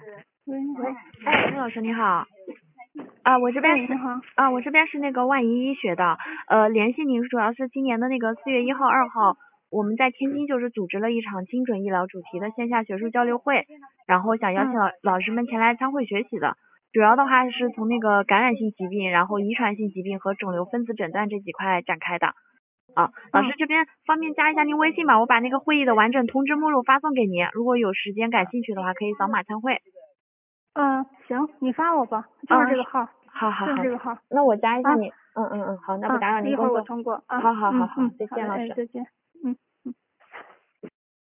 喂，你好。 哎，陈老师你好。我这边是你好。 我这边是那个万怡医学的，联系您主要是今年的那个4月1号、2号，我们在天津就是组织了一场精准医疗主题的线下学术交流会，然后想邀请老师们前来参会学习的。主要的话是从那个感染性疾病，然后遗传性疾病和肿瘤分子诊断这几块展开的。老师这边方便加一下您微信吗？我把那个会议的完整通知目录发送给您，如果有时间感兴趣的话，可以扫码参会。 行，你发我吧，就是这个号。 好， 就是这个号。 那我加一下你。好，那不打扰您一会儿工作。 我通过。 好，再见老师。 再见。